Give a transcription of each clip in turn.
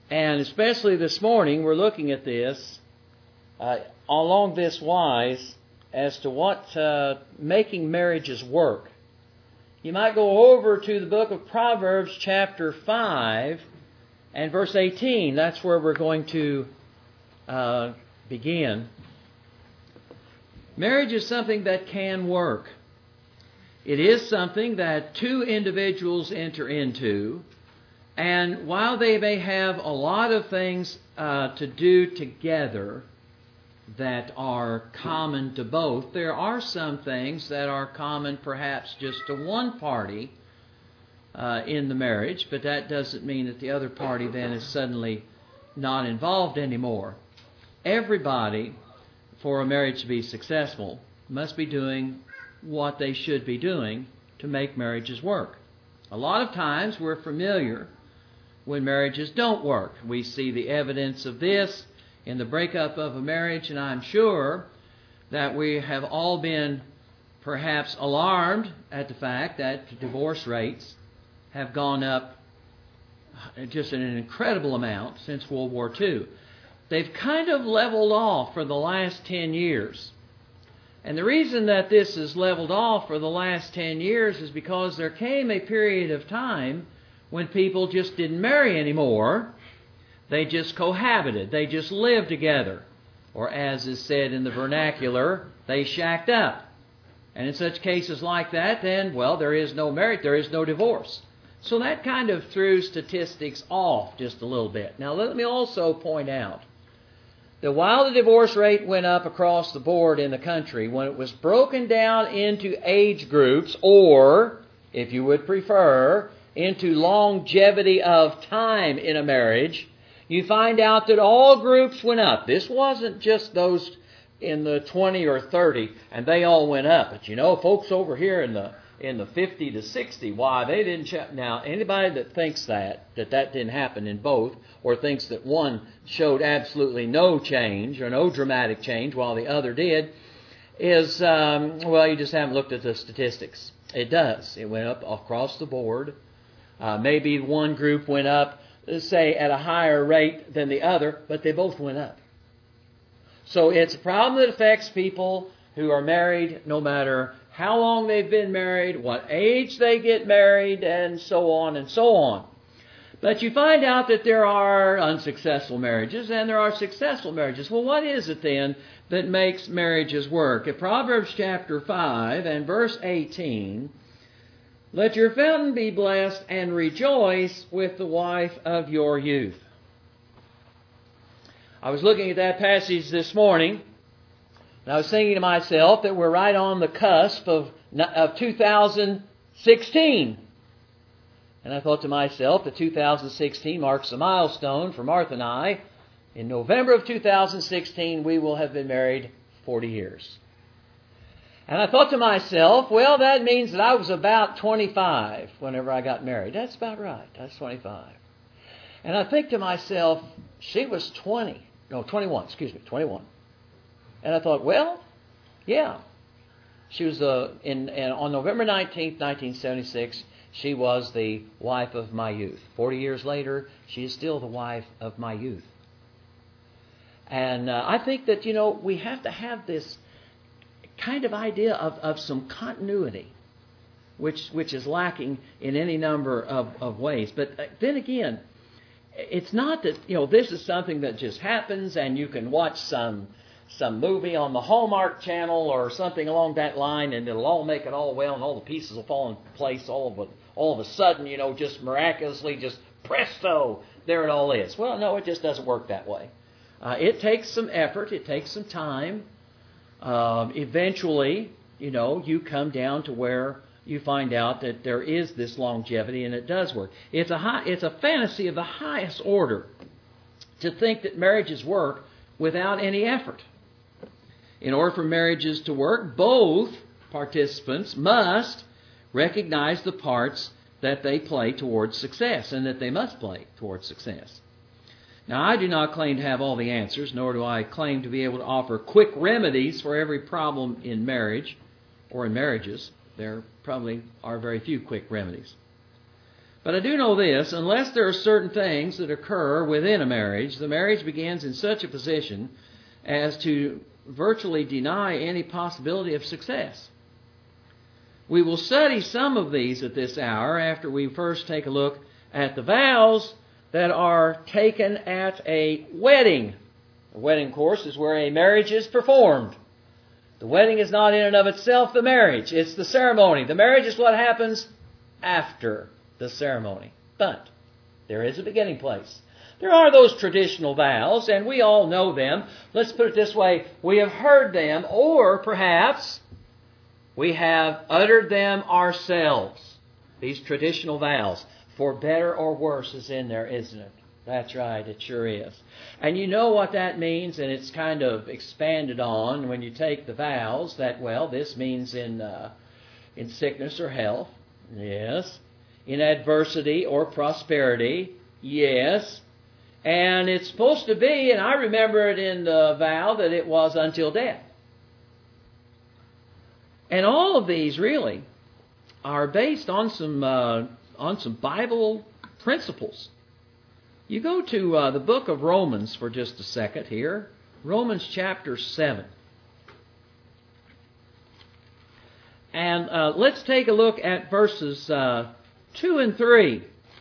And especially this morning, we're looking at this along this wise as to what making marriages work. You might go over to the book of Proverbs chapter 5 and verse 18. That's where we're going to begin. Marriage is something that can work. It is something that two individuals enter into, and while they may have a lot of things to do together that are common to both, there are some things that are common perhaps just to one party in the marriage, but that doesn't mean that the other party then is suddenly not involved anymore. Everybody, for a marriage to be successful, must be doing what they should be doing to make marriages work. A lot of times we're familiar when marriages don't work. We see the evidence of this in the breakup of a marriage, and I'm sure that we have all been perhaps alarmed at the fact that divorce rates have gone up just in an incredible amount since World War II. They've kind of leveled off for the last 10 years. And the reason that this has leveled off for the last 10 years is because there came a period of time when people just didn't marry anymore. They just cohabited. They just lived together. Or as is said in the vernacular, they shacked up. And in such cases like that, then, well, there is no marriage, there is no divorce. So that kind of threw statistics off just a little bit. Now let me also point out that while the divorce rate went up across the board in the country, when it was broken down into age groups, or, if you would prefer, into longevity of time in a marriage, you find out that all groups went up. This wasn't just those in the 20 or 30, and they all went up. But you know, folks over here in the 50 to 60, why, they didn't. Now, anybody that thinks that didn't happen in both, or thinks that one showed absolutely no change or no dramatic change while the other did, is, well, you just haven't looked at the statistics. It does. It went up across the board. Maybe one group went up, say, at a higher rate than the other, but they both went up. So it's a problem that affects people who are married, no matter how long they've been married, what age they get married, and so on and so on. But you find out that there are unsuccessful marriages and there are successful marriages. Well, what is it then that makes marriages work? In Proverbs chapter 5 and verse 18, let your fountain be blessed and rejoice with the wife of your youth. I was looking at that passage this morning, and I was thinking to myself that we're right on the cusp of 2016. And I thought to myself that 2016 marks a milestone for Martha and I. In November of 2016, we will have been married 40 years. And I thought to myself, well, that means that I was about 25 whenever I got married. That's about right. That's 25. And I think to myself, she was 21. And I thought, well, yeah. She was on November 19th, 1976, she was the wife of my youth. 40 years later, she is still the wife of my youth. And I think that, we have to have this kind of idea of some continuity, which is lacking in any number of ways. But then again, it's not that, this is something that just happens and you can watch some movie on the Hallmark Channel or something along that line and it'll all make it all well and all the pieces will fall in place all of a sudden, just miraculously, just presto, there it all is. Well, no, it just doesn't work that way. It takes some effort. It takes some time. Eventually, you come down to where you find out that there is this longevity and it does work. It's a fantasy of the highest order to think that marriages work without any effort. In order for marriages to work, both participants must recognize the parts that they play towards success and that they must play towards success. Now, I do not claim to have all the answers, nor do I claim to be able to offer quick remedies for every problem in marriage or in marriages. There probably are very few quick remedies. But I do know this, unless there are certain things that occur within a marriage, the marriage begins in such a position as to virtually deny any possibility of success. We will study some of these at this hour after we first take a look at the vows that are taken at a wedding. A wedding, of course, is where a marriage is performed. The wedding is not in and of itself the marriage. It's the ceremony. The marriage is what happens after the ceremony. But there is a beginning place. There are those traditional vows, and we all know them. Let's put it this way. We have heard them, or perhaps we have uttered them ourselves. These traditional vows. For better or worse is in there, isn't it? That's right, it sure is. And you know what that means, and it's kind of expanded on when you take the vows that, well, this means in sickness or health. Yes. In adversity or prosperity. Yes. And it's supposed to be, and I remember it in the vow, that it was until death. And all of these really are based on some Bible principles. You go to the book of Romans for just a second here. Romans chapter 7. And let's take a look at verses 2 and 3.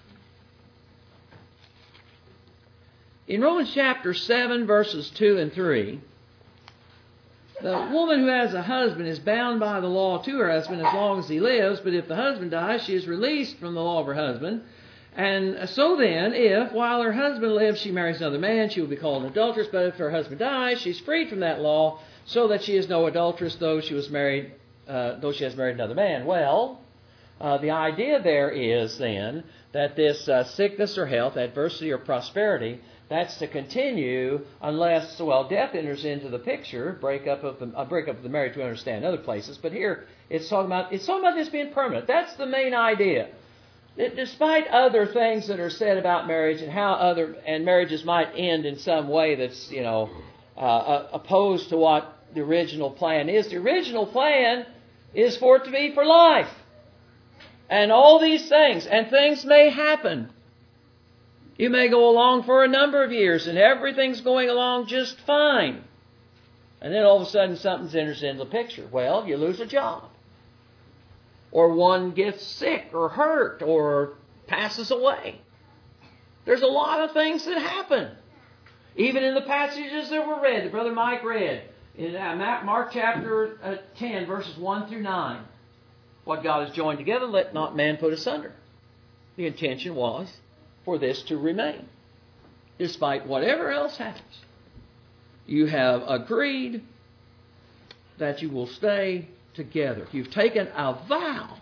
In Romans chapter 7, verses 2 and 3, the woman who has a husband is bound by the law to her husband as long as he lives, but if the husband dies, she is released from the law of her husband. And so then, if while her husband lives she marries another man, she will be called an adulteress, but if her husband dies, she's freed from that law, so that she is no adulteress, though she has married another man. Well, the idea there is then that this sickness or health, adversity or prosperity, that's to continue unless, death enters into the picture. Breakup of the marriage we understand in other places, but here it's talking about this being permanent. That's the main idea. Despite other things that are said about marriage and how marriages might end in some way that's opposed to what the original plan is. The original plan is for it to be for life, and all these things may happen. You may go along for a number of years and everything's going along just fine. And then all of a sudden something enters into the picture. Well, you lose a job. Or one gets sick or hurt or passes away. There's a lot of things that happen. Even in the passages that were read, that Brother Mike read, in Mark chapter 10, verses 1 through 9. What God has joined together, let not man put asunder. The intention was for this to remain, despite whatever else happens. You have agreed that you will stay together. You've taken a vow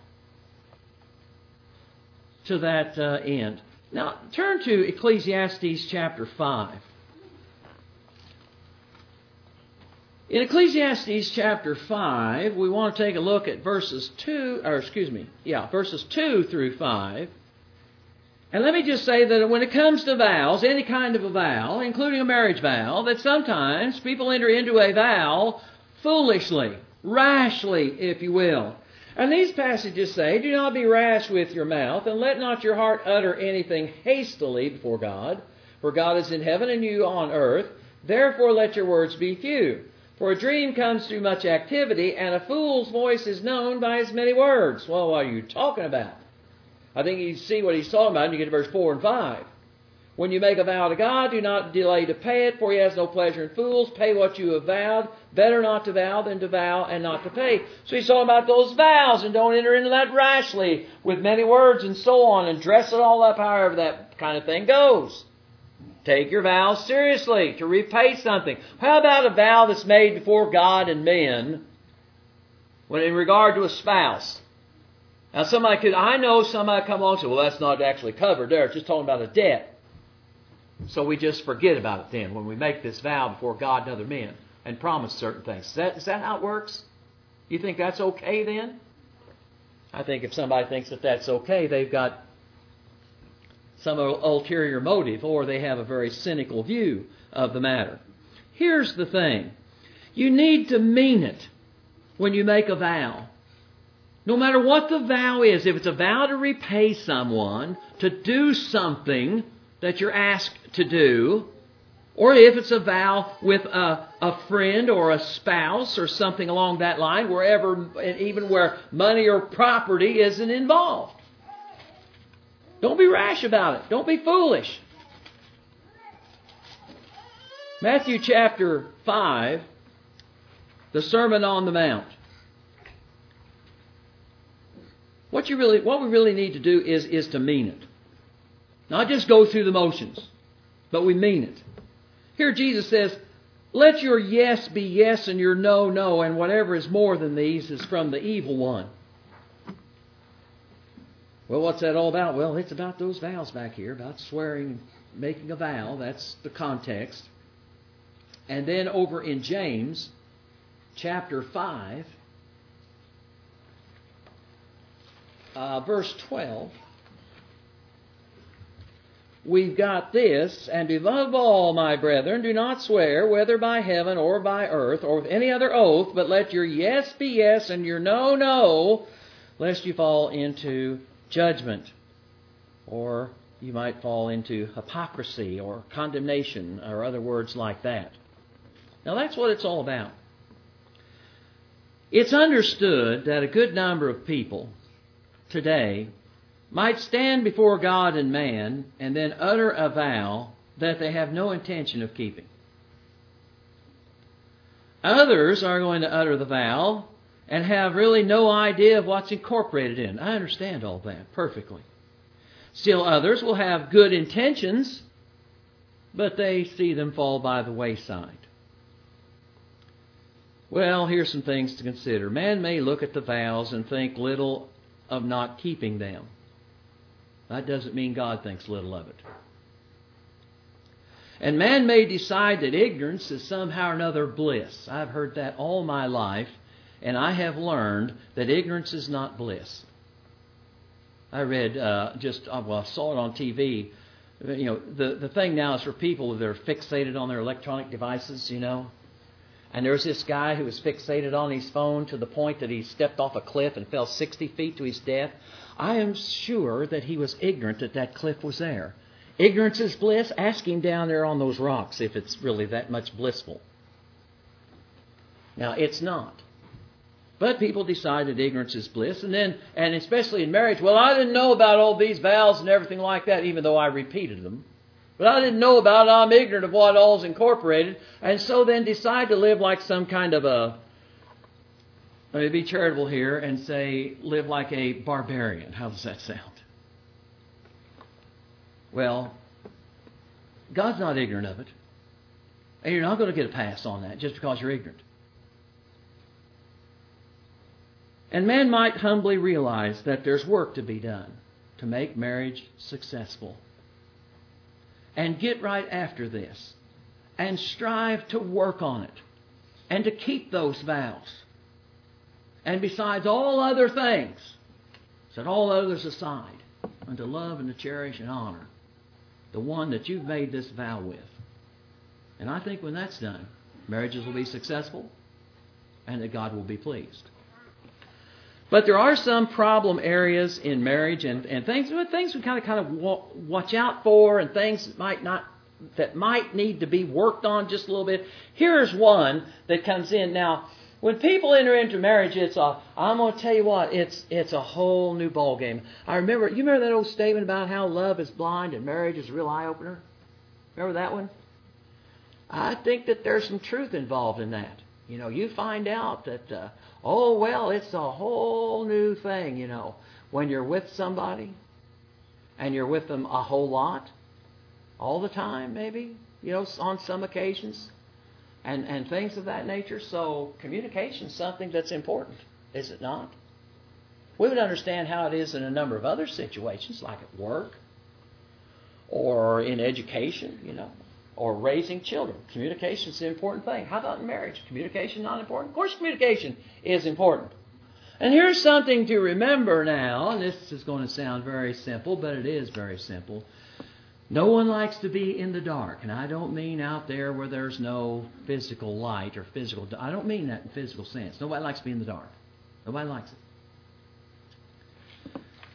to that end. Now, turn to Ecclesiastes chapter 5. In Ecclesiastes chapter 5, we want to take a look at verses 2 through 5. And let me just say that when it comes to vows, any kind of a vow, including a marriage vow, that sometimes people enter into a vow foolishly, rashly, if you will. And these passages say, do not be rash with your mouth, and let not your heart utter anything hastily before God. For God is in heaven and you on earth. Therefore let your words be few. For a dream comes through much activity, and a fool's voice is known by his many words. Well, what are you talking about? I think you see what he's talking about when you get to verse 4 and 5. When you make a vow to God, do not delay to pay it, for he has no pleasure in fools. Pay what you have vowed. Better not to vow than to vow and not to pay. So he's talking about those vows, and don't enter into that rashly with many words and so on, and dress it all up however that kind of thing goes. Take your vows seriously to repay something. How about a vow that's made before God and men when in regard to a spouse? Now I know somebody come along and say, well, that's not actually covered there. It's just talking about a debt. So we just forget about it then when we make this vow before God and other men and promise certain things. Is that how it works? You think that's okay then? I think if somebody thinks that that's okay, they've got some ulterior motive, or they have a very cynical view of the matter. Here's the thing. You need to mean it when you make a vow. No matter what the vow is, if it's a vow to repay someone, to do something that you're asked to do, or if it's a vow with a friend or a spouse or something along that line, even where money or property isn't involved. Don't be rash about it. Don't be foolish. Matthew chapter 5, the Sermon on the Mount. What we really need to do is to mean it. Not just go through the motions, but we mean it. Here Jesus says, let your yes be yes and your no, no, and whatever is more than these is from the evil one. Well, what's that all about? Well, it's about those vows back here, about swearing, making a vow. That's the context. And then over in James chapter 5, verse 12, we've got this, and above all, my brethren, do not swear, whether by heaven or by earth, or with any other oath, but let your yes be yes and your no, no, lest you fall into judgment. Or you might fall into hypocrisy or condemnation or other words like that. Now that's what it's all about. It's understood that a good number of people today might stand before God and man and then utter a vow that they have no intention of keeping. Others are going to utter the vow and have really no idea of what's incorporated in it. I understand all that perfectly. Still others will have good intentions, but they see them fall by the wayside. Well, here's some things to consider. Man may look at the vows and think little of not keeping them. That doesn't mean God thinks little of it. And man may decide that ignorance is somehow or another bliss. I've heard that all my life, and I have learned that ignorance is not bliss. I read I saw it on TV. You know, the thing now is for people that are fixated on their electronic devices, you know. And there's this guy who was fixated on his phone to the point that he stepped off a cliff and fell 60 feet to his death. I am sure that he was ignorant that cliff was there. Ignorance is bliss. Ask him down there on those rocks if it's really that much blissful. Now, it's not. But people decide that ignorance is bliss. And especially in marriage, well, I didn't know about all these vows and everything like that, even though I repeated them. But I didn't know about it. I'm ignorant of what all's incorporated. And so then decide to live like some kind of let me be charitable here and say, live like a barbarian. How does that sound? Well, God's not ignorant of it. And you're not going to get a pass on that just because you're ignorant. And man might humbly realize that there's work to be done to make marriage successful. And get right after this. And strive to work on it. And to keep those vows. And besides all other things, set all others aside, and to love and to cherish and honor the one that you've made this vow with. And I think when that's done, marriages will be successful and that God will be pleased. But there are some problem areas in marriage and things we kind of watch out for, and things that might need to be worked on just a little bit. Here's one that comes in now. When people enter into marriage, I'm going to tell you what, it's a whole new ball game. You remember that old statement about how love is blind and marriage is a real eye opener? Remember that one? I think that there's some truth involved in that. You know, you find out that it's a whole new thing, you know, when you're with somebody and you're with them a whole lot, all the time maybe, you know, on some occasions. And things of that nature. So communication is something that's important, is it not? We would understand how it is in a number of other situations, like at work or in education, you know, or raising children. Communication is an important thing. How about in marriage? Communication not important? Of course communication is important. And here's something to remember now, and this is going to sound very simple, but it is very simple. No one likes to be in the dark, and I don't mean out there where there's no physical light or I don't mean that in physical sense. Nobody likes to be in the dark. Nobody likes it.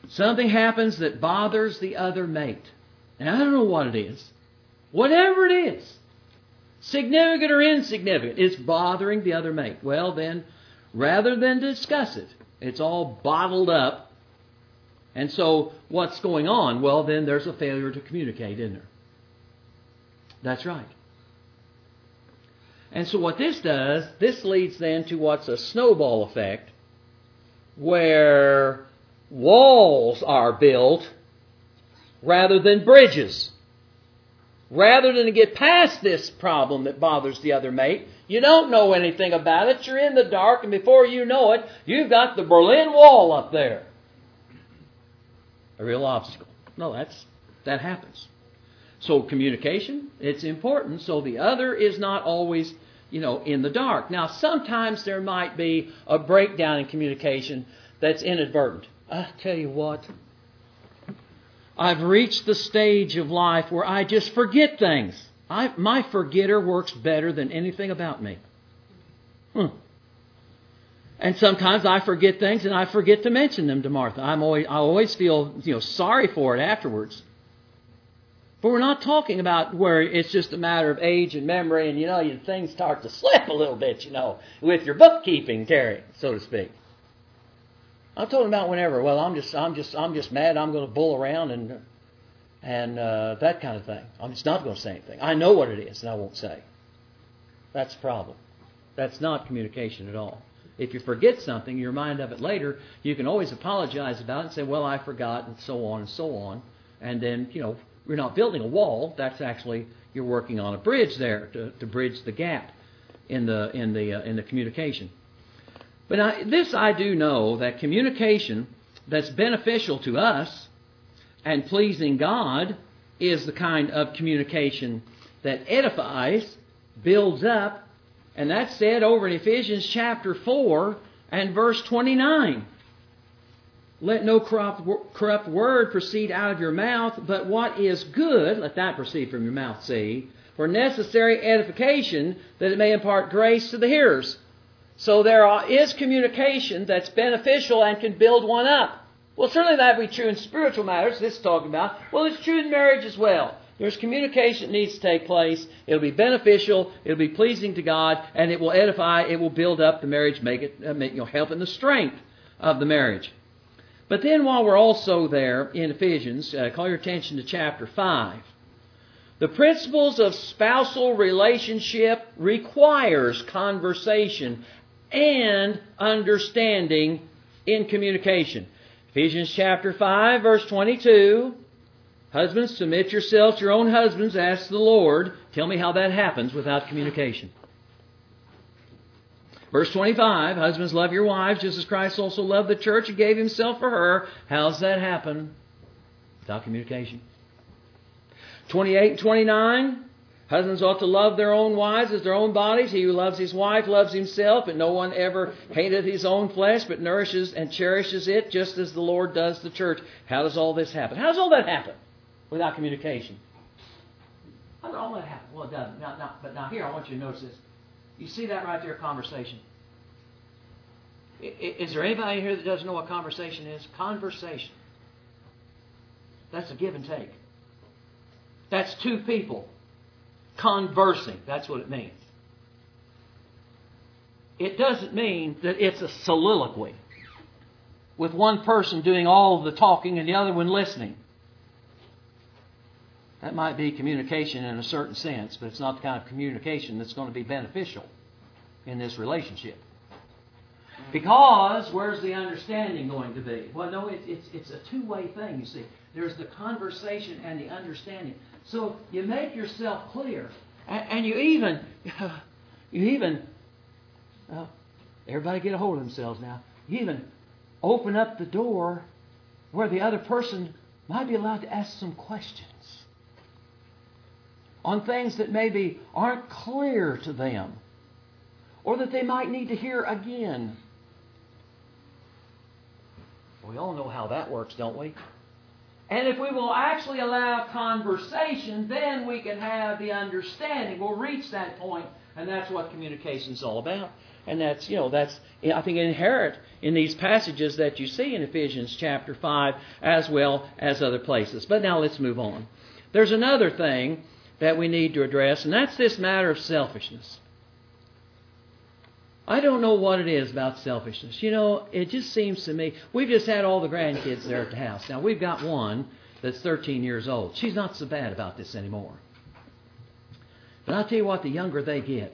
Something happens that bothers the other mate. And I don't know what it is. Whatever it is, significant or insignificant, it's bothering the other mate. Well, then, rather than discuss it, it's all bottled up. And so, what's going on? Well, then there's a failure to communicate, isn't there? That's right. And so what this does, this leads then to what's a snowball effect, where walls are built rather than bridges. Rather than to get past this problem that bothers the other mate, you don't know anything about it, you're in the dark, and before you know it, you've got the Berlin Wall up there. A real obstacle. No, that happens. So communication, it's important, so the other is not always, in the dark. Now, sometimes there might be a breakdown in communication that's inadvertent. I tell you what, I've reached the stage of life where I just forget things. My forgetter works better than anything about me. And sometimes I forget things and I forget to mention them to Martha. I always feel sorry for it afterwards. But we're not talking about where it's just a matter of age and memory and things start to slip a little bit, with your bookkeeping, Terry, so to speak. I'm talking about whenever. Well, I'm just mad. I'm going to bull around and that kind of thing. I'm just not going to say anything. I know what it is, and I won't say. That's the problem. That's not communication at all. If you forget something, you remind of it later. You can always apologize about it and say, "Well, I forgot," and so on and so on. And then you're not building a wall. That's actually you're working on a bridge there to bridge the gap in the communication. But I do know that communication that's beneficial to us and pleasing God is the kind of communication that edifies, builds up, and that's said over in Ephesians chapter 4 and verse 29. Let no corrupt word proceed out of your mouth, but what is good, let that proceed from your mouth, see, for necessary edification, that it may impart grace to the hearers. So there is communication that's beneficial and can build one up. Well, certainly that would be true in spiritual matters, this is talking about. Well, it's true in marriage as well. There's communication that needs to take place. It'll be beneficial, it'll be pleasing to God, and it will edify, it will build up the marriage, make it help in the strength of the marriage. But then while we're also there in Ephesians, call your attention to chapter 5. The principles of spousal relationship requires conversation and understanding in communication. Ephesians chapter 5, verse 22. Husbands, submit yourselves to your own husbands as the Lord. Tell me how that happens without communication. Verse 25, husbands, love your wives just as Christ also loved the church and gave himself for her. How does that happen? Without communication. 28 and 29, husbands ought to love their own wives as their own bodies. He who loves his wife loves himself, and no one ever hated his own flesh, but nourishes and cherishes it, just as the Lord does the church. How does all this happen? How does all that happen without communication? How does all that happen? Well, it doesn't. But now here, I want you to notice this. You see that right there, conversation. Is there anybody here that doesn't know what conversation is? Conversation. That's a give and take. That's two people conversing. That's what it means. It doesn't mean that it's a soliloquy with one person doing all of the talking and the other one listening. That might be communication in a certain sense, but it's not the kind of communication that's going to be beneficial in this relationship. Because where's the understanding going to be? Well, no, it's a two-way thing, you see. There's the conversation and the understanding. So you make yourself clear. And you even, everybody get a hold of themselves now. You even open up the door where the other person might be allowed to ask some questions on things that maybe aren't clear to them or that they might need to hear again. We all know how that works, don't we? And if we will actually allow conversation, then we can have the understanding. We'll reach that point, and that's what communication is all about. And that's I think inherent in these passages that you see in Ephesians chapter 5 as well as other places. But now let's move on. There's another thing that we need to address, and that's this matter of selfishness. I don't know what it is about selfishness. It just seems to me, we've just had all the grandkids there at the house. Now, we've got one that's 13 years old. She's not so bad about this anymore. But I'll tell you what, the younger they get,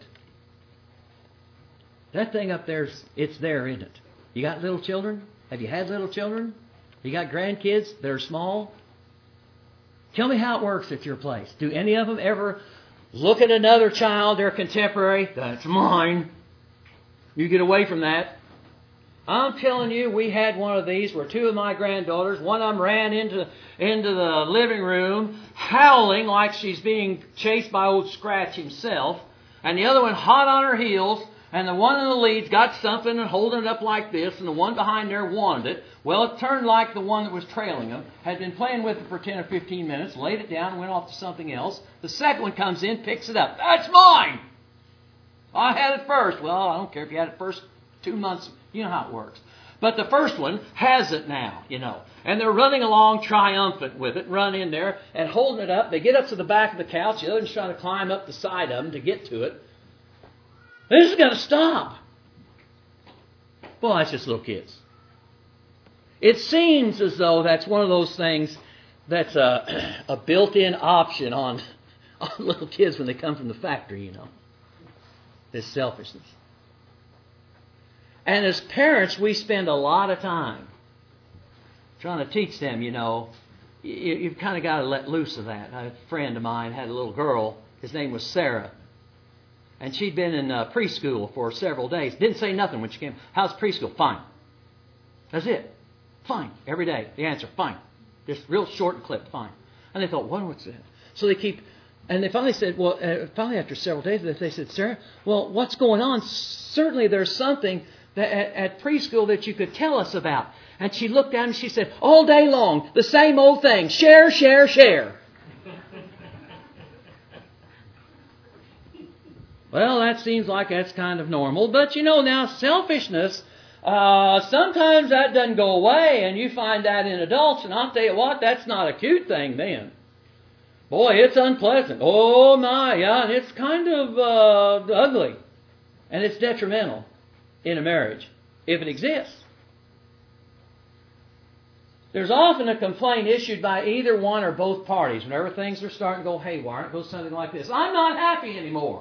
that thing up there, it's there, isn't it? You got little children? Have you had little children? You got grandkids that are small? Tell me how it works at your place. Do any of them ever look at another child, their contemporary? That's mine. You get away from that. I'm telling you, we had one of these where two of my granddaughters, one of them ran into the living room howling like she's being chased by old Scratch himself, and the other one hot on her heels, and the one in the lead's got something and holding it up like this, and the one behind there wanted it. Well, it turned like the one that was trailing them had been playing with it for 10 or 15 minutes, laid it down, and went off to something else. The second one comes in, picks it up. That's mine! I had it first. Well, I don't care if you had it first 2 months. You know how it works. But the first one has it now, And they're running along triumphant with it, run in there and holding it up. They get up to the back of the couch. The other one's trying to climb up the side of them to get to it. This is going to stop. Well, that's just little kids. It seems as though that's one of those things that's a built-in option on little kids when they come from the factory, This selfishness. And as parents, we spend a lot of time trying to teach them, you've kind of got to let loose of that. A friend of mine had a little girl. His name was Sarah. And she'd been in preschool for several days. Didn't say nothing when she came. How's preschool? Fine. That's it. Fine. Every day. The answer, fine. Just real short and clipped, fine. And they thought, what's that? So they keep... And they finally said, finally after several days, they said, Sarah, well, what's going on? Certainly there's something that at preschool that you could tell us about. And she looked down and she said, all day long, the same old thing. Share, share, share. Well, that seems like that's kind of normal. But now selfishness, sometimes that doesn't go away. And you find that in adults. And I'll tell you what, that's not a cute thing then. Boy, it's unpleasant. Oh my, yeah, it's kind of ugly. And it's detrimental in a marriage, if it exists. There's often a complaint issued by either one or both parties whenever things are starting to go haywire. It goes something like this: I'm not happy anymore.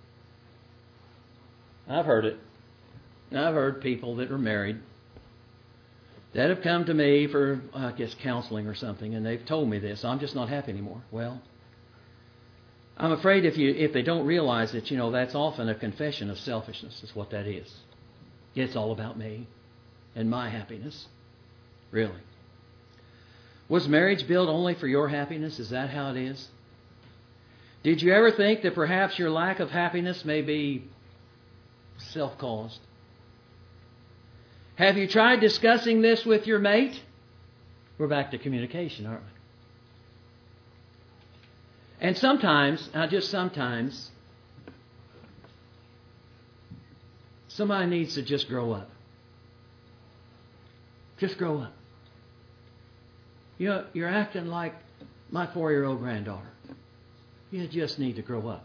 I've heard it. I've heard people that are married that have come to me for, counseling or something, and they've told me this. I'm just not happy anymore. Well, I'm afraid if they don't realize it, that's often a confession of selfishness is what that is. It's all about me and my happiness. Really. Was marriage built only for your happiness? Is that how it is? Did you ever think that perhaps your lack of happiness may be self-caused? Have you tried discussing this with your mate? We're back to communication, aren't we? And sometimes, somebody needs to just grow up. Just grow up. You're acting like my 4-year-old granddaughter. You just need to grow up.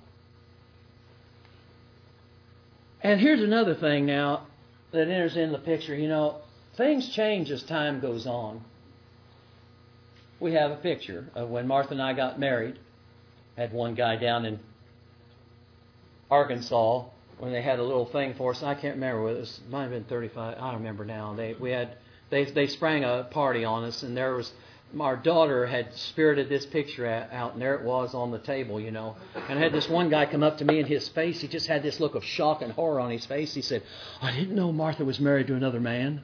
And here's another thing now that enters in the picture. Things change as time goes on. We have a picture of when Martha and I got married. Had one guy down in Arkansas when they had a little thing for us. I can't remember whether it was, might have been 35. I don't remember now. They sprang a party on us, and there was our daughter had spirited this picture out, and there it was on the table, And I had this one guy come up to me, and his face, he just had this look of shock and horror on his face. He said, I didn't know Martha was married to another man.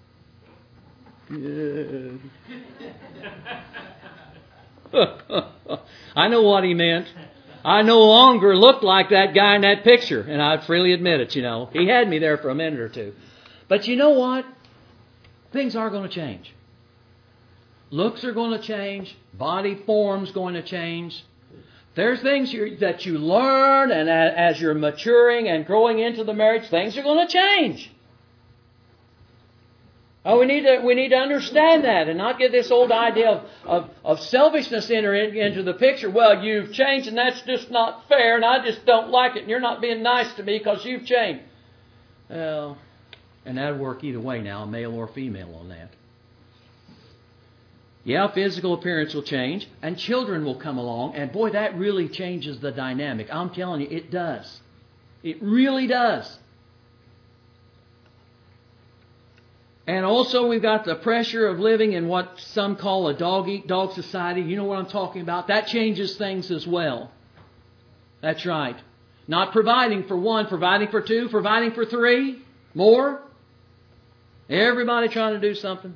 I know what he meant. I no longer looked like that guy in that picture, and I freely admit it, He had me there for a minute or two. But you know what? Things are going to change. Looks are going to change. Body form's going to change. There's things that you learn, and as you're maturing and growing into the marriage, things are going to change. Oh, we need to understand that and not get this old idea of selfishness enter into the picture. Well, you've changed and that's just not fair and I just don't like it and you're not being nice to me because you've changed. Well, and that'd work either way now, male or female on that. Yeah, physical appearance will change and children will come along and boy, that really changes the dynamic. I'm telling you, it does. It really does. And also we've got the pressure of living in what some call a dog-eat-dog society. You know what I'm talking about? That changes things as well. That's right. Not providing for one, providing for two, providing for three, more. Everybody trying to do something.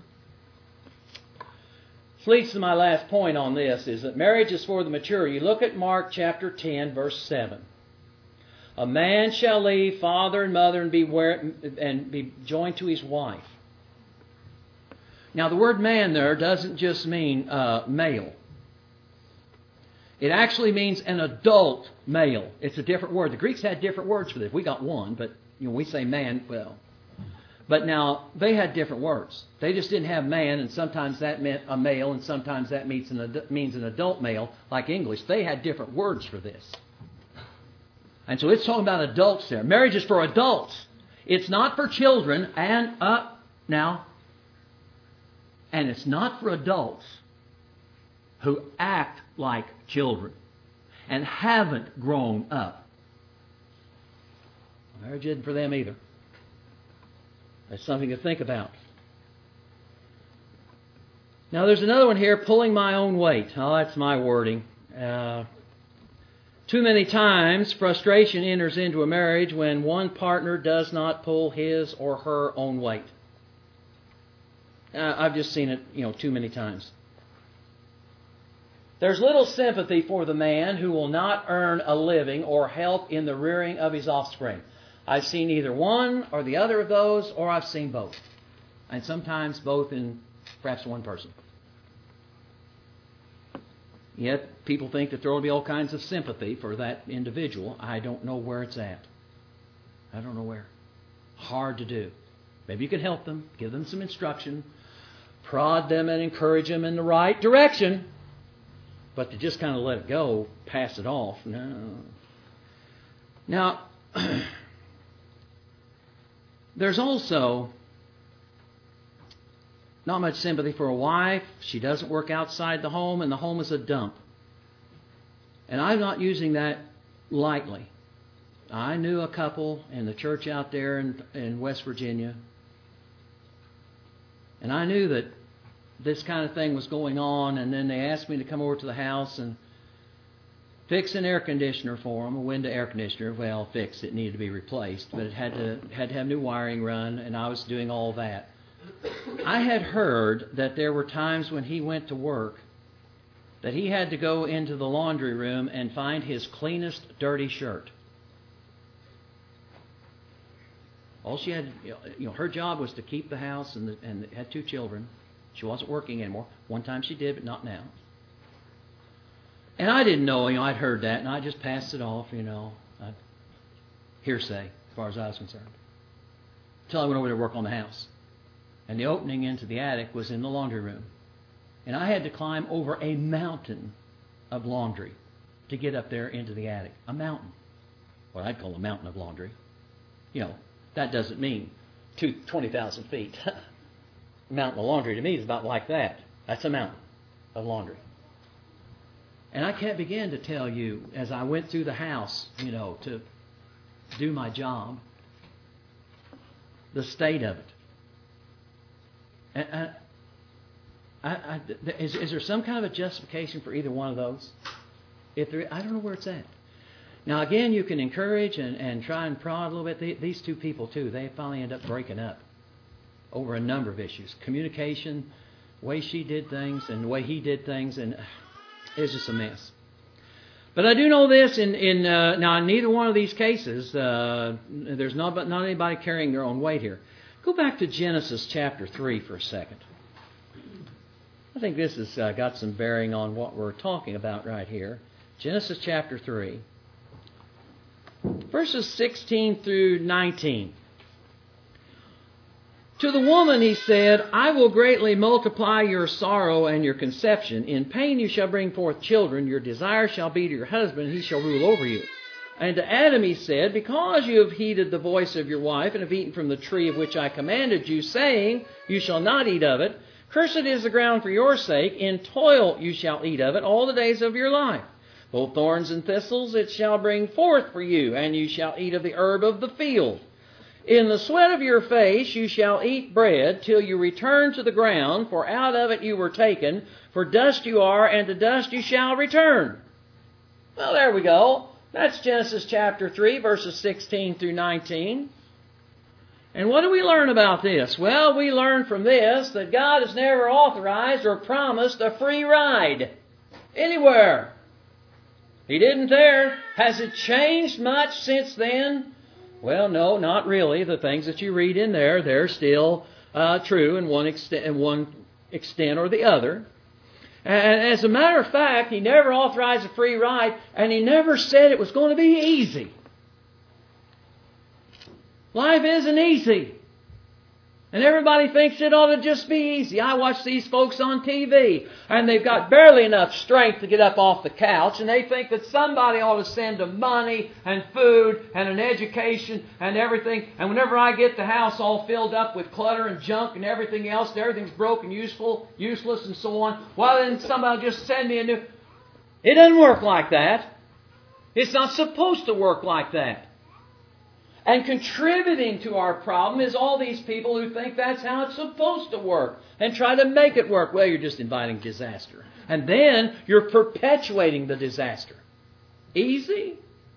This leads to my last point on this, is that marriage is for the mature. You look at Mark chapter 10, verse 7. A man shall leave father and mother and be joined to his wife. Now, the word man there doesn't just mean male. It actually means an adult male. It's a different word. The Greeks had different words for this. We got one, but we say man, well. But now, they had different words. They just didn't have man, and sometimes that meant a male, and sometimes that means an adult male, like English. They had different words for this. And so it's talking about adults there. Marriage is for adults. It's not for children, and it's not for adults who act like children and haven't grown up. Marriage isn't for them either. That's something to think about. Now there's another one here, pulling my own weight. Oh, that's my wording. Too many times frustration enters into a marriage when one partner does not pull his or her own weight. I've just seen it, too many times. There's little sympathy for the man who will not earn a living or help in the rearing of his offspring. I've seen either one or the other of those, or I've seen both. And sometimes both in perhaps one person. Yet people think that there will be all kinds of sympathy for that individual. I don't know where it's at. I don't know where. Hard to do. Maybe you can help them, give them some instruction, prod them and encourage them in the right direction. But to just kind of let it go, pass it off, no. Now, there's also not much sympathy for a wife. She doesn't work outside the home, and the home is a dump. And I'm not using that lightly. I knew a couple in the church out there in West Virginia, and I knew that this kind of thing was going on, and then they asked me to come over to the house and fix an air conditioner for them, a window air conditioner. Well, fixed. It needed to be replaced, but it had to have new wiring run, and I was doing all that. I had heard that there were times when he went to work that he had to go into the laundry room and find his cleanest dirty shirt. All she had, her job was to keep the house and had 2 children. She wasn't working anymore. One time she did, but not now. And I didn't know, I'd heard that, and I just passed it off, hearsay, as far as I was concerned. Until I went over to work on the house. And the opening into the attic was in the laundry room. And I had to climb over a mountain of laundry to get up there into the attic. A mountain. What I'd call a mountain of laundry. That doesn't mean 20,000 feet. A mountain of laundry to me is about like that. That's a mountain of laundry. And I can't begin to tell you, as I went through the house, to do my job, the state of it. Is there some kind of a justification for either one of those? I don't know where it's at. Now, again, you can encourage and try and prod a little bit. These 2 people, too, they finally end up breaking up over a number of issues. Communication, the way she did things and the way he did things, and it's just a mess. But I do know this, now in neither one of these cases, there's not anybody carrying their own weight here. Go back to Genesis chapter 3 for a second. I think this has got some bearing on what we're talking about right here. Genesis chapter 3, verses 16 through 19. To the woman he said, I will greatly multiply your sorrow and your conception. In pain you shall bring forth children. Your desire shall be to your husband, and he shall rule over you. And to Adam he said, because you have heeded the voice of your wife, and have eaten from the tree of which I commanded you, saying, you shall not eat of it. Cursed is the ground for your sake. In toil you shall eat of it all the days of your life. Both thorns and thistles it shall bring forth for you, and you shall eat of the herb of the field. In the sweat of your face you shall eat bread till you return to the ground, for out of it you were taken. For dust you are, and to dust you shall return. Well, there we go. That's Genesis chapter 3, verses 16 through 19. And what do we learn about this? Well, we learn from this that God has never authorized or promised a free ride anywhere. He didn't there. Has it changed much since then? Well, no, not really. The things that you read in there, they're still true in one extent or the other. And as a matter of fact, He never authorized a free ride, and He never said it was going to be easy. Life isn't easy. And everybody thinks it ought to just be easy. I watch these folks on TV, and they've got barely enough strength to get up off the couch, and they think that somebody ought to send them money and food and an education and everything. And whenever I get the house all filled up with clutter and junk and everything else, and everything's broken, useless, and so on, well, then somebody will just send me a new... It doesn't work like that. It's not supposed to work like that. And contributing to our problem is all these people who think that's how it's supposed to work and try to make it work. Well, you're just inviting disaster. And then you're perpetuating the disaster. Easy?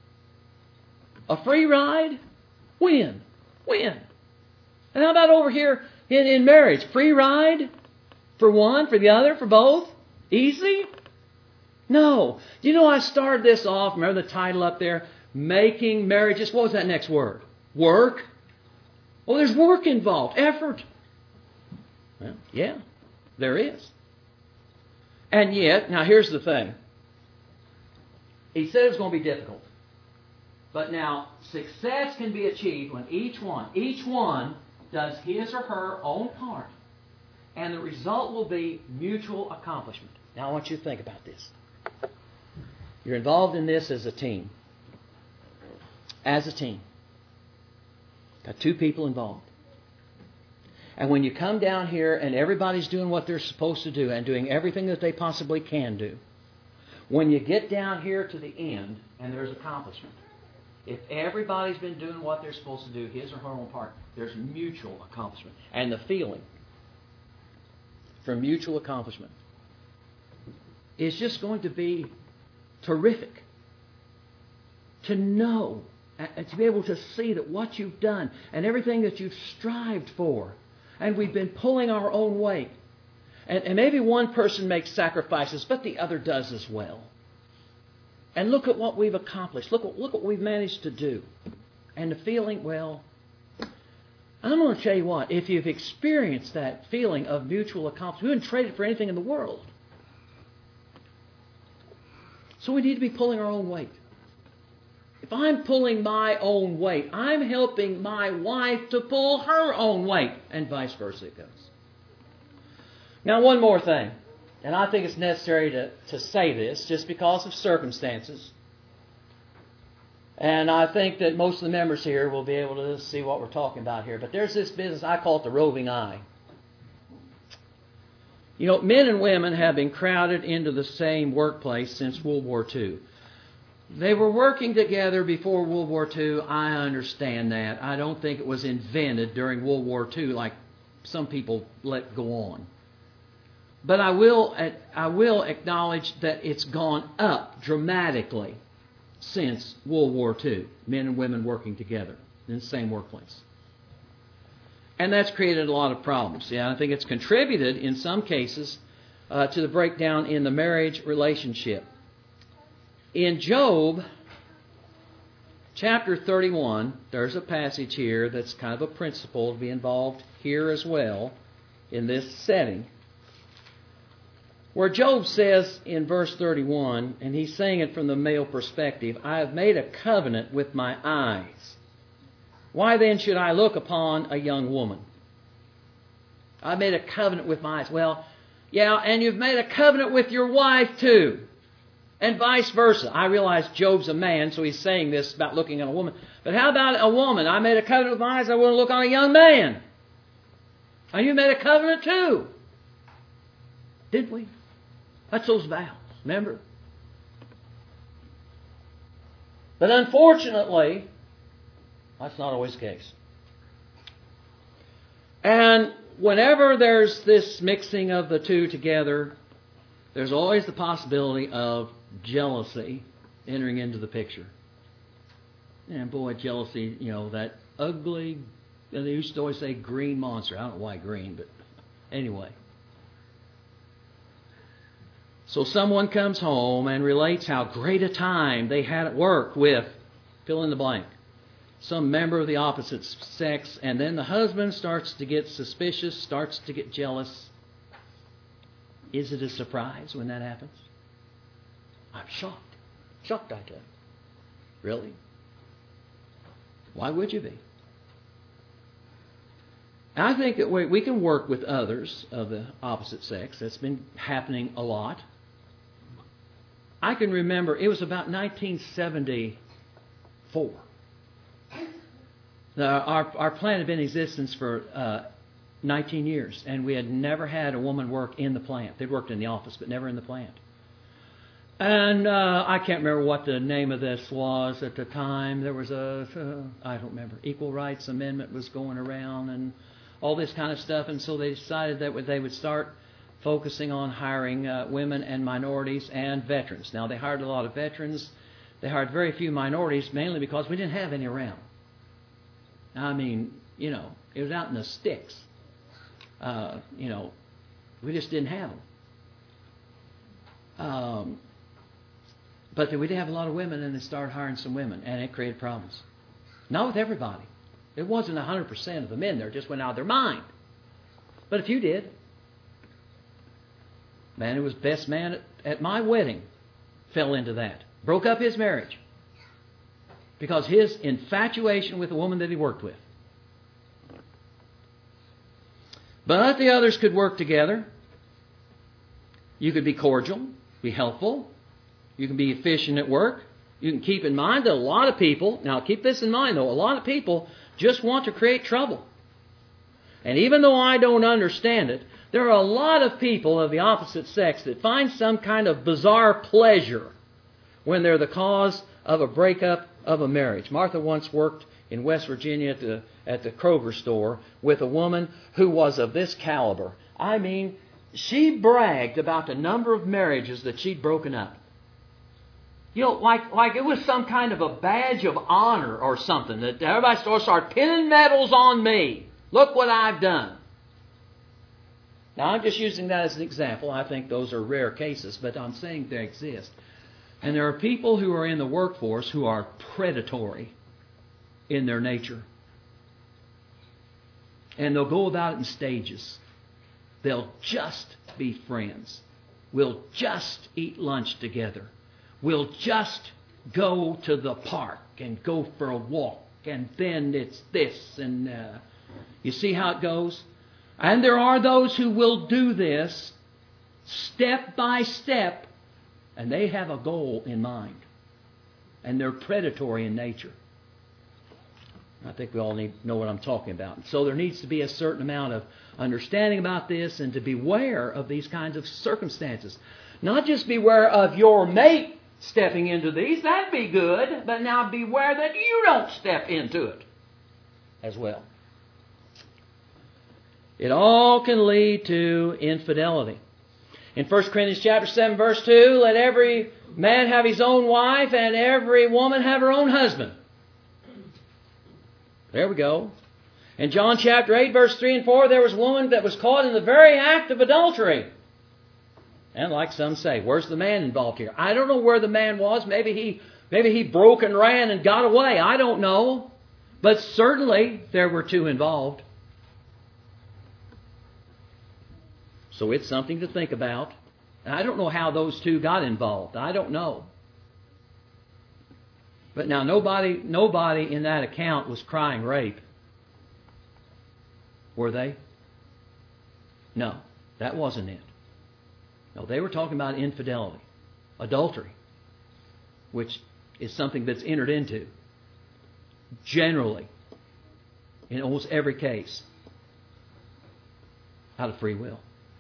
A free ride? When? And how about over here in marriage? Free ride? For one, for the other, for both? Easy? No. You know, I started this off, remember the title up there? Making marriages. What was that next word? Work. Well, there's work involved. Effort. Well, yeah, there is. And yet, now here's the thing. He said it was going to be difficult. But now, success can be achieved when each one does his or her own part. And the result will be mutual accomplishment. Now, I want you to think about this. You're involved in this as a team. As a team. Got two people involved. And when you come down here and everybody's doing what they're supposed to do and doing everything that they possibly can do, when you get down here to the end and there's accomplishment, if everybody's been doing what they're supposed to do, his or her own part, there's mutual accomplishment. And the feeling for mutual accomplishment is just going to be terrific. To know and to be able to see that what you've done and everything that you've strived for, and we've been pulling our own weight. And maybe one person makes sacrifices, but the other does as well. And look at what we've accomplished. Look what we've managed to do. And the feeling, well, I'm going to tell you what, if you've experienced that feeling of mutual accomplishment, we wouldn't trade it for anything in the world. So we need to be pulling our own weight. If I'm pulling my own weight, I'm helping my wife to pull her own weight, and vice versa it goes. Now, one more thing, and I think it's necessary to say this just because of circumstances. And I think that most of the members here will be able to see what we're talking about here. But there's this business, I call it the roving eye. You know, men and women have been crowded into the same workplace since World War II. They were working together before World War II. I understand that. I don't think it was invented during World War II like some people let go on. But I will acknowledge that it's gone up dramatically since World War II. Men and women working together in the same workplace. And that's created a lot of problems. Yeah, I think it's contributed in some cases to the breakdown in the marriage relationship. In Job, chapter 31, there's a passage here that's kind of a principle to be involved here as well in this setting, Where Job says in verse 31, and he's saying it from the male perspective, I have made a covenant with my eyes. Why then should I look upon a young woman? I made a covenant with my eyes. Well, yeah, and you've made a covenant with your wife too. And vice versa. I realize Job's a man, so he's saying this about looking at a woman. But how about a woman? I made a covenant with my eyes, I wouldn't look on a young man. And you made a covenant too. Didn't we? That's those vows, remember? But unfortunately, that's not always the case. And whenever there's this mixing of the two together, there's always the possibility of jealousy entering into the picture. And boy, jealousy, that ugly, they used to always say green monster. I don't know why green, but anyway. So someone comes home and relates how great a time they had at work with, fill in the blank, some member of the opposite sex, and then the husband starts to get suspicious, starts to get jealous. Is it a surprise when that happens? I'm shocked. Shocked, I tell you. Really? Why would you be? I think that we can work with others of the opposite sex. That's been happening a lot. I can remember, it was about 1974. Our plant had been in existence for 19 years, and we had never had a woman work in the plant. They'd worked in the office, but never in the plant. And I can't remember what the name of this was at the time. There was I don't remember, Equal Rights Amendment was going around and all this kind of stuff, and so they decided that they would start focusing on hiring women and minorities and veterans. Now, they hired a lot of veterans. They hired very few minorities, mainly because we didn't have any around. I mean, it was out in the sticks. We just didn't have them. But we did have a lot of women, and they started hiring some women, and it created problems. Not with everybody. It wasn't 100% of the men there just went out of their mind. But a few did. Man who was best man at my wedding fell into that. Broke up his marriage because his infatuation with the woman that he worked with. But the others could work together. You could be cordial, be helpful. You can be efficient at work. You can keep in mind that a lot of people, now keep this in mind though, a lot of people just want to create trouble. And even though I don't understand it, there are a lot of people of the opposite sex that find some kind of bizarre pleasure when they're the cause of a breakup of a marriage. Martha once worked in West Virginia at the Kroger store with a woman who was of this caliber. I mean, she bragged about the number of marriages that she'd broken up. Like it was some kind of a badge of honor or something, that everybody started pinning medals on me. Look what I've done. Now, I'm just using that as an example. I think those are rare cases, but I'm saying they exist. And there are people who are in the workforce who are predatory in their nature. And they'll go about it in stages. They'll just be friends. We'll just eat lunch together. We'll just go to the park and go for a walk. And then it's this. And you see how it goes? And there are those who will do this step by step, and they have a goal in mind. And they're predatory in nature. I think we all know what I'm talking about. So there needs to be a certain amount of understanding about this and to beware of these kinds of circumstances. Not just beware of your mate stepping into these, that'd be good, but now beware that you don't step into it as well. It all can lead to infidelity. In 1 Corinthians chapter 7, verse 2, let every man have his own wife and every woman have her own husband. There we go. In John chapter 8, verse 3 and 4, there was a woman that was caught in the very act of adultery. And like some say, where's the man involved here? I don't know where the man was. Maybe he broke and ran and got away. I don't know. But certainly there were two involved. So it's something to think about. And I don't know how those two got involved. I don't know. But now nobody in that account was crying rape. Were they? No, that wasn't it. No, they were talking about infidelity, adultery, which is something that's entered into generally in almost every case out of free will.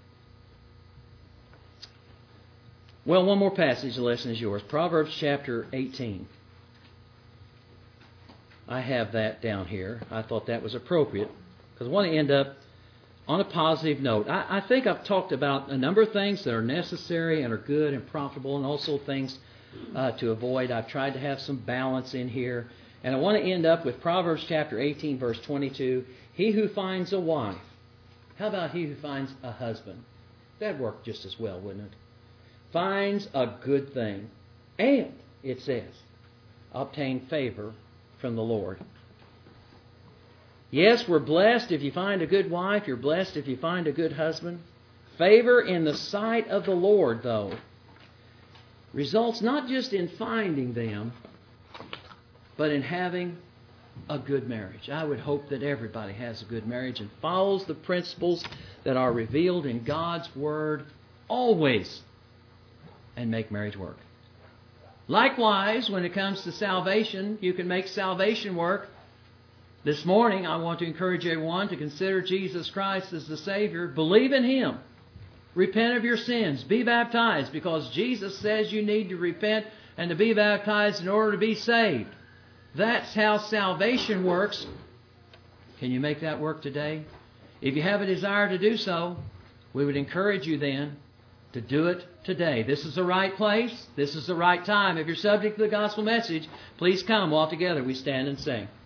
Well, one more passage, the lesson is yours. Proverbs chapter 18. I have that down here. I thought that was appropriate because I want to end up on a positive note. I think I've talked about a number of things that are necessary and are good and profitable, and also things to avoid. I've tried to have some balance in here. And I want to end up with Proverbs chapter 18, verse 22. He who finds a wife. How about he who finds a husband? That'd work just as well, wouldn't it? Finds a good thing. And, it says, obtain favor from the Lord. Yes, we're blessed if you find a good wife. You're blessed if you find a good husband. Favor in the sight of the Lord, though, results not just in finding them, but in having a good marriage. I would hope that everybody has a good marriage and follows the principles that are revealed in God's Word always and make marriage work. Likewise, when it comes to salvation, you can make salvation work. This morning, I want to encourage everyone to consider Jesus Christ as the Savior. Believe in Him. Repent of your sins. Be baptized, because Jesus says you need to repent and to be baptized in order to be saved. That's how salvation works. Can you make that work today? If you have a desire to do so, we would encourage you then to do it today. This is the right place. This is the right time. If you're subject to the gospel message, please come while together we stand and sing.